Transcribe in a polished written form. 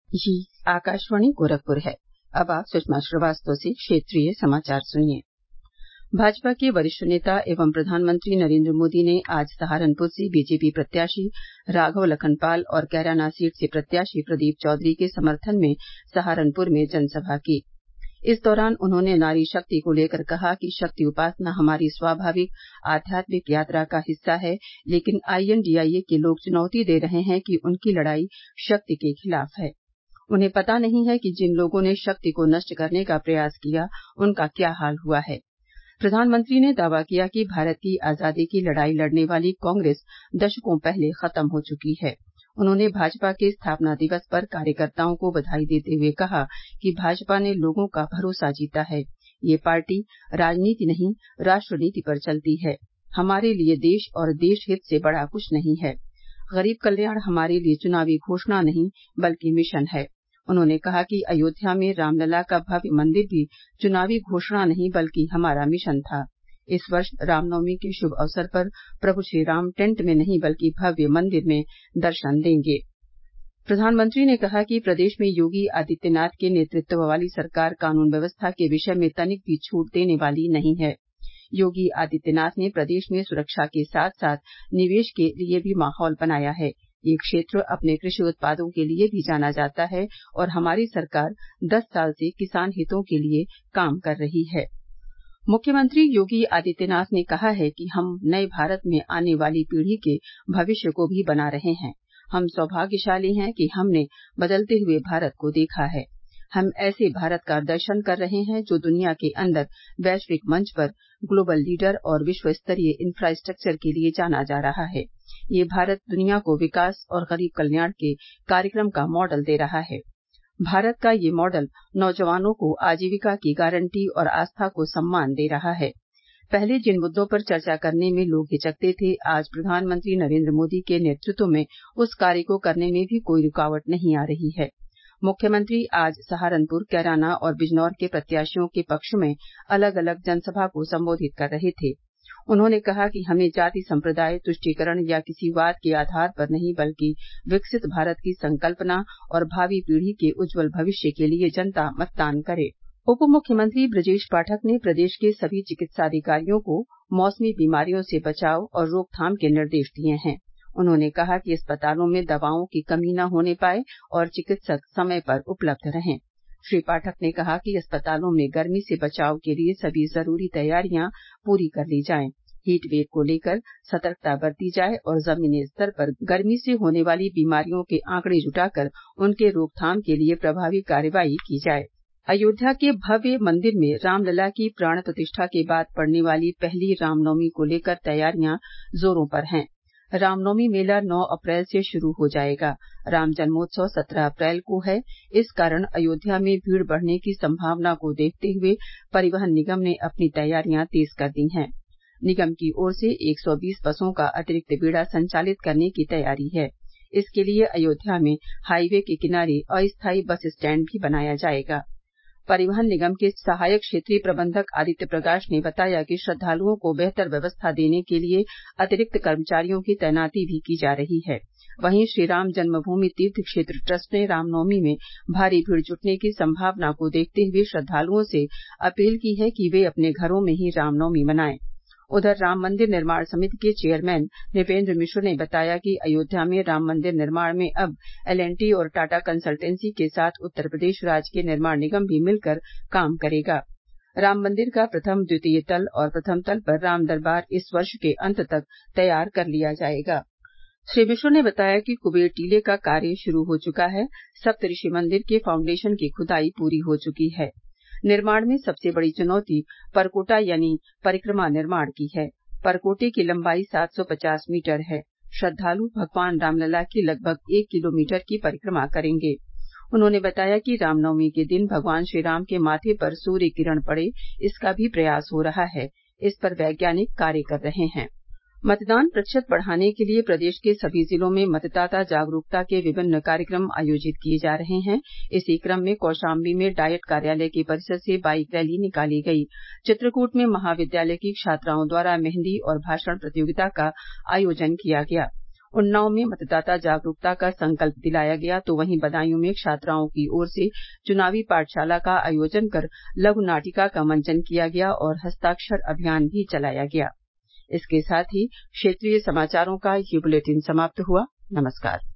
ये आकाशवाणी गोरखपुर है। अब आप सुषमा श्रीवास्तव से क्षेत्रीय समाचार सुनिए। भाजपा के वरिष्ठ नेता एवं प्रधानमंत्री नरेन्द्र मोदी ने आज सहारनपुर से बीजेपी प्रत्याशी राघव लखनपाल और कैराना सीट से प्रत्याशी प्रदीप चौधरी के समर्थन में सहारनपुर में जनसभा की। इस दौरान उन्होंने नारी शक्ति को लेकर कहा कि शक्ति उपासना हमारी स्वाभाविक आध्यात्मिक यात्रा का हिस्सा है, लेकिन INDIA के लोग चुनौती दे रहे हैं कि उनकी लड़ाई शक्ति के खिलाफ है। उन्हें पता नहीं है कि जिन लोगों ने शक्ति को नष्ट करने का प्रयास किया, उनका क्या हाल हुआ है। प्रधानमंत्री ने दावा किया कि भारत की आजादी की लड़ाई लड़ने वाली कांग्रेस दशकों पहले खत्म हो चुकी है। उन्होंने भाजपा के स्थापना दिवस पर कार्यकर्ताओं को बधाई देते हुए कहा कि भाजपा ने लोगों का भरोसा जीता है। ये पार्टी राजनीति नहीं, राष्ट्रनीति पर चलती है। हमारे लिए देश और देश हित से बड़ा कुछ नहीं है। गरीब कल्याण हमारे लिए चुनावी घोषणा नहीं, बल्कि मिशन है। उन्होंने कहा कि अयोध्या में रामलला का भव्य मंदिर भी चुनावी घोषणा नहीं, बल्कि हमारा मिशन था। इस वर्ष रामनवमी के शुभ अवसर पर प्रभु श्रीराम टेंट में नहीं, बल्कि भव्य मंदिर में दर्शन देंगे। प्रधानमंत्री ने कहा कि प्रदेश में योगी आदित्यनाथ के नेतृत्व वाली सरकार कानून व्यवस्था के विषय में तनिक भी छूट देने वाली नहीं है। योगी आदित्यनाथ ने प्रदेश में सुरक्षा के साथ साथ निवेश के लिए भी माहौल बनाया है। ये क्षेत्र अपने कृषि उत्पादों के लिए भी जाना जाता है और हमारी सरकार 10 साल से किसान हितों के लिए काम कर रही है। मुख्यमंत्री योगी आदित्यनाथ ने कहा है कि हम नए भारत में आने वाली पीढ़ी के भविष्य को भी बना रहे हैं। हम सौभाग्यशाली हैं कि हमने बदलते हुए भारत को देखा है। हम ऐसे भारत का दर्शन कर रहे हैं जो दुनिया के अंदर वैश्विक मंच पर ग्लोबल लीडर और विश्व स्तरीय इंफ्रास्ट्रक्चर के लिए जाना जा रहा है। ये भारत दुनिया को विकास और गरीब कल्याण के कार्यक्रम का मॉडल दे रहा है। भारत का ये मॉडल नौजवानों को आजीविका की गारंटी और आस्था को सम्मान दे रहा है। पहले जिन मुद्दों पर चर्चा करने में लोग हिचकते थे, आज प्रधानमंत्री नरेन्द्र मोदी के नेतृत्व में उस कार्य को करने में भी कोई रुकावट नहीं आ रही है। मुख्यमंत्री आज सहारनपुर, कैराना और बिजनौर के प्रत्याशियों के पक्ष में अलग अलग जनसभा को संबोधित कर रहे थे। उन्होंने कहा कि हमें जाति संप्रदाय तुष्टीकरण या किसी वाद के आधार पर नहीं, बल्कि विकसित भारत की संकल्पना और भावी पीढ़ी के उज्जवल भविष्य के लिए जनता मतदान करे। उप मुख्यमंत्री ब्रजेश पाठक ने प्रदेश के सभी चिकित्साधिकारियों को मौसमी बीमारियों से बचाव और रोकथाम के निर्देश दिए हैं। उन्होंने कहा कि अस्पतालों में दवाओं की कमी न होने पाए और चिकित्सक समय पर उपलब्ध रहें। श्री पाठक ने कहा कि अस्पतालों में गर्मी से बचाव के लिए सभी जरूरी तैयारियां पूरी कर ली जाएं। हीट वेव को लेकर सतर्कता बरती जाए और जमीनी स्तर पर गर्मी से होने वाली बीमारियों के आंकड़े जुटाकर उनके रोकथाम के लिए प्रभावी कार्रवाई की जाए। अयोध्या के भव्य मंदिर में रामलला की प्राण प्रतिष्ठा के बाद पड़ने वाली पहली रामनवमी को लेकर तैयारियां जोरों पर हैं। रामनवमी मेला 9 अप्रैल से शुरू हो जाएगा। राम जन्मोत्सव 17 अप्रैल को है। इस कारण अयोध्या में भीड़ बढ़ने की संभावना को देखते हुए परिवहन निगम ने अपनी तैयारियां तेज कर दी हैं। निगम की ओर से 120 बसों का अतिरिक्त बेड़ा संचालित करने की तैयारी है। इसके लिए अयोध्या में हाईवे के किनारे अस्थायी बस स्टैंड भी बनाया जाएगा। परिवहन निगम के सहायक क्षेत्रीय प्रबंधक आदित्य प्रकाश ने बताया कि श्रद्धालुओं को बेहतर व्यवस्था देने के लिए अतिरिक्त कर्मचारियों की तैनाती भी की जा रही है। वहीं श्रीराम जन्मभूमि तीर्थ क्षेत्र ट्रस्ट ने रामनवमी में भारी भीड़ जुटने की संभावना को देखते हुए श्रद्धालुओं से अपील की है कि वे अपने घरों में ही रामनवमी मनाएं। उधर राम मंदिर निर्माण समिति के चेयरमैन नृपेंद्र मिश्र ने बताया कि अयोध्या में राम मंदिर निर्माण में अब L&T और टाटा कंसल्टेंसी के साथ उत्तर प्रदेश राज्य के निर्माण निगम भी मिलकर काम करेगा। राम मंदिर का प्रथम, द्वितीय तल और प्रथम तल पर राम दरबार इस वर्ष के अंत तक तैयार कर लिया जाएगा। श्री मिश्र ने बताया कि कुबेर टीले का कार्य शुरू हो चुका है। सप्तऋषि मंदिर के फाउंडेशन की खुदाई पूरी हो चुकी है। निर्माण में सबसे बड़ी चुनौती परकोटा यानी परिक्रमा निर्माण की है। परकोटे की लंबाई 750 मीटर है। श्रद्धालु भगवान रामलला की लगभग 1 किलोमीटर की परिक्रमा करेंगे। उन्होंने बताया कि रामनवमी के दिन भगवान श्रीराम के माथे पर सूर्य किरण पड़े, इसका भी प्रयास हो रहा है। इस पर वैज्ञानिक कार्य कर रहे हैं। मतदान प्रतिशत बढ़ाने के लिए प्रदेश के सभी जिलों में मतदाता जागरूकता के विभिन्न कार्यक्रम आयोजित किए जा रहे हैं। इसी क्रम में कौशाम्बी में डायट कार्यालय के परिसर से बाईक रैली निकाली गई। चित्रकूट में महाविद्यालय की छात्राओं द्वारा मेहंदी और भाषण प्रतियोगिता का आयोजन किया गया। उन्नाव में मतदाता जागरूकता का संकल्प दिलाया गया तो वहीं बदायूं में छात्राओं की ओर से चुनावी पाठशाला का आयोजन कर लघु नाटिका का मंचन किया गया और हस्ताक्षर अभियान भी चलाया गया। इसके साथ ही क्षेत्रीय समाचारों का ये बुलेटिन समाप्त हुआ। नमस्कार।